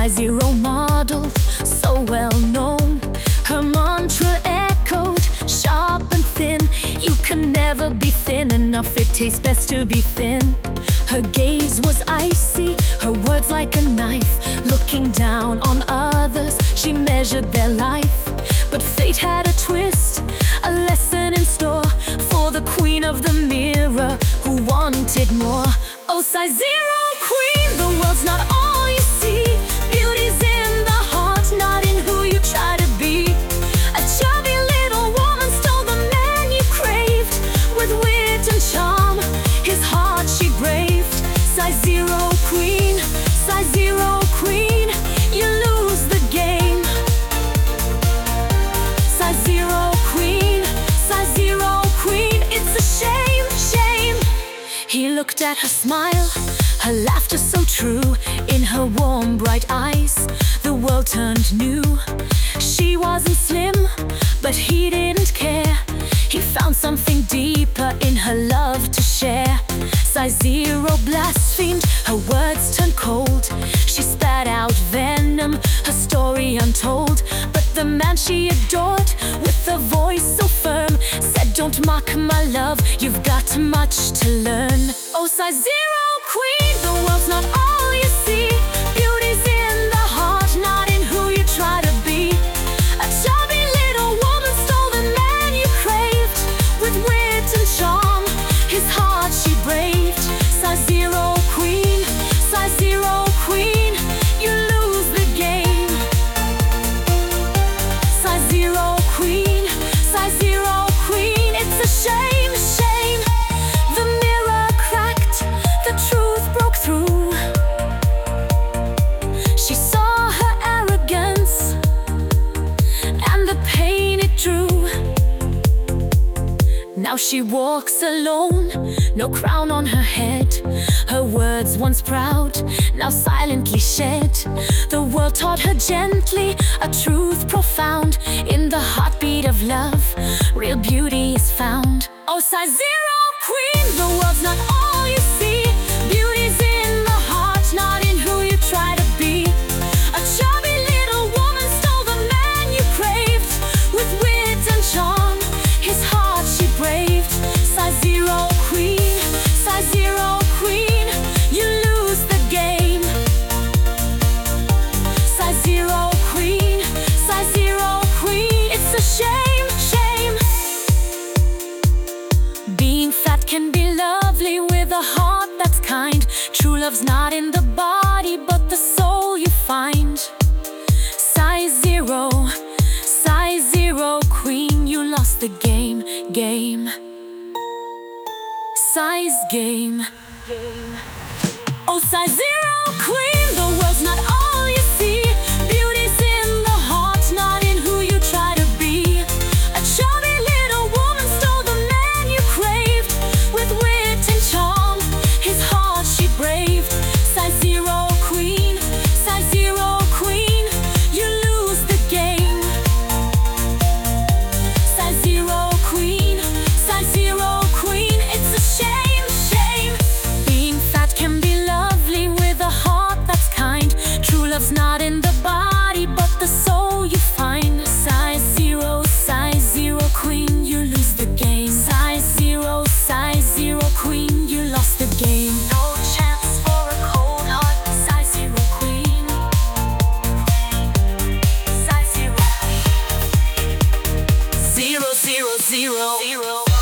size zero model, so well known. Her mantra echoed, sharp and thin. You can never be thin enough, it tastes best to be thin. Her gaze was icy, her words like a knife. Looking down on others, she measured their life. But fate had a twist, a lesson in store for the queen of the mirror who wanted more. Oh, size zero queen, the world's not all you see. Beauty's in the heart, not in who you try to be. A chubby little woman stole the man you craved. With wit and charm, his heart she braved. Size zero queen, size zero queen, you lose the game. Size zero queen, size zero queen, it's a shame, shame. He looked at her smile, her laughter so true. In her warm, bright eyes, the world turned new. She wasn't slim, but he didn't care. He found something deeper in her love to share. Size zero blasphemed, her words turned cold. She spat out venom, her story untold. But the man she adored, with a voice so firm, said, don't mock my love, you've got much to learn. Oh, size zero queen, the world's not all you see. Beauty's in the heart, not in who you try to be. A chubby little woman stole the man you craved. With wit and charm, his heart she braved. Size zero queen, size zero queen, you lose the game. Size zero queen, size zero queen, it's a shame, shame. The mirror cracked, the truth broke through. She saw her arrogance and the pain it drew. Now she walks alone, no crown on her head. Her words once proud, now silently shed. The world taught her gently a truth profound. In the heartbeat of love, real beauty is found. Oh, size zero queen, the world's not all you see. Beauty's in the heart, not in who you try to be. A chubby little woman stole the man you craved. With wit and charm, his heart she braved. Size zero queen, size zero queen, you lose the game. Size zero queen, size zero queen, it's a shame, shame. Being fat can be lovely with a heart that's kind. True love's not in the body, but the soul you find. Size zero queen, you lost the game, game. Size game. Oh, size zero queen, the world's not all you see. Beauty's in the heart, not in who you try to be. A chubby little woman stole the man you craved. With wit and charm, his heart she braved. Size zero queen, size zero queen, you lose the game. Size zero queen, size zero queen, it's a shame, shame. Being fat can be lovely with a heart that's kind. True love's not in the body, but the soul you find. Size zero queen, you lose the game. Size zero queen, you lost the game. No chance for a cold heart. Size zero queen. Size zero. 0, 0, 0, 0.